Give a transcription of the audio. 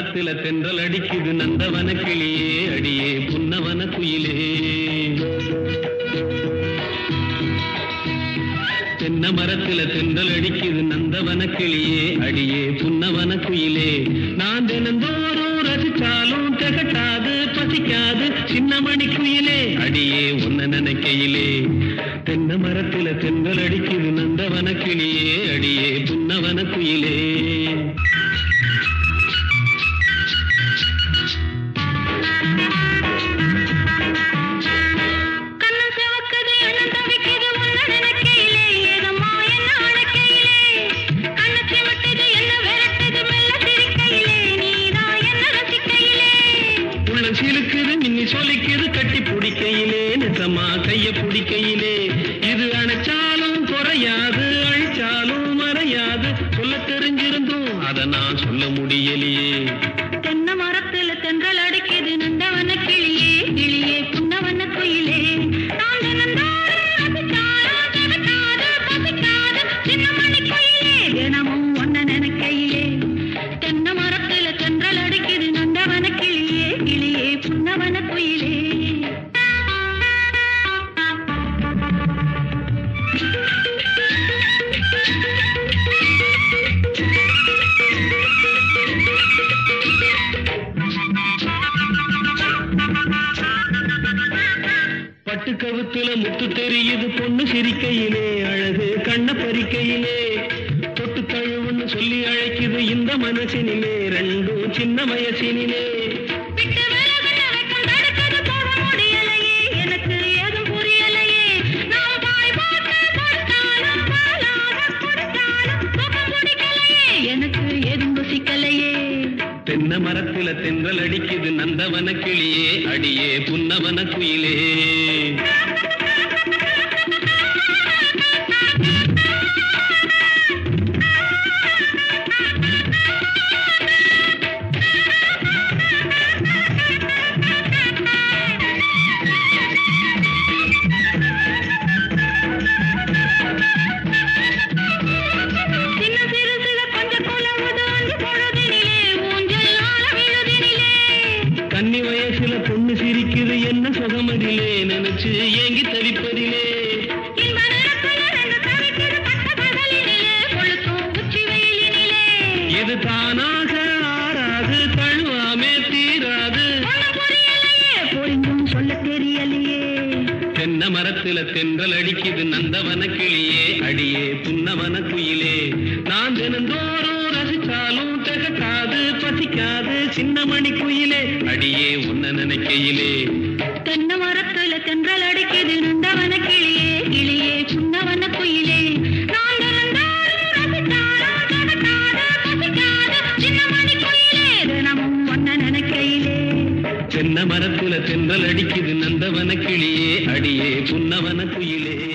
மரத்தில தென்றல் அடிக்குது நந்தவன கிளியே அடியே புன்னவன குயிலே. தென்ன மரத்தில தென்றல் அடிக்குது நந்தவன கிளியே அடியே புன்னவன குயிலே. நான் தினந்தோறும் ரசிச்சாலும் திகட்டாது பசிக்காது சின்னமணி குயிலே அடியே உன்ன நினைக்கையிலே. தென்ன மரத்தில தென்றல் அடிக்குது நந்தவன கிளியே அடியே புன்னவன குயிலே. சிலுக்குது மின்னி சொலிக்குது கட்டி பிடிக்கையிலே நிசமா கைய பிடிக்கையிலே. இது அணைச்சாலும் குறையாது அழிச்சாலும் மறையாது சொல்ல தெரிஞ்சிருந்தும் அதை நான் சொல்ல முடியலையே. தென்ன மரத்துல தென்றல் அடிக்குது நந்தவன கிளியே கிளியே புன்னவன குயிலே. நான் சின்னமணி குயிலே தினமும் ஒன்ன நினைக்கையிலே. தென்ன மரத்துல தென்றல் அடிக்குது நந்தவன கிளியே கிளியே புன்னவன குயிலே. பட்டு கவுத்துல முத்து தெரியுது பொண்ணு சிரிக்கையிலே அழகு கண்ண பறிக்கையிலே. தொட்டு தழுவுன்னு சொல்லி அழைக்குது இந்த மனசினிலே ரெண்டும் சின்ன வயசினிலே. எனக்கு ஏதும் புரியலையே. நான் பாய் போட்டு கொடுத்தாலும் பாலாக கொடுத்தாலும் சுகம் பிடிக்கலையே. எனக்கு ஏதும் ருசிக்கலையே. தென்ன மரத்தில தென்றல் அடிக்குது நந்தவன கிளியே அடியே புன்னவன குயிலே. கன்னி வயசுல பொண்ணு சிரிக்குது என்ன சுகமதிலே நினைச்சு ஏங்கி தவிப்பதிலே. இது தானாக ஆறாது தழுவாமே தீராது சொல்ல தெரியலையே. தென்ன மரத்தில தென்றல் அடிக்குது நந்தவன கிளியே அடியே புன்னவன குயிலே. நான் தினந்தோறும் ரசிச்சாலும் திகட்டாது பசிக்காது சின்னமணி குயிலே அடியே உன்ன நினைக்கையிலே. தென்ன மரத்துல தென்றல் அடிக்குது நந்தவன கிளியே கிளியே புன்னவன குயிலே. நான் தினந்தோறும் ரசிச்சாலும் திகட்டாது பசிக்காது சின்னமணி குயிலே தினமும் ஒன்ன நினைக்கையிலே. தென்ன மரத்தில தென்றல் அடிக்குது நந்தவன கிளியே அடியே புன்னவன குயிலே.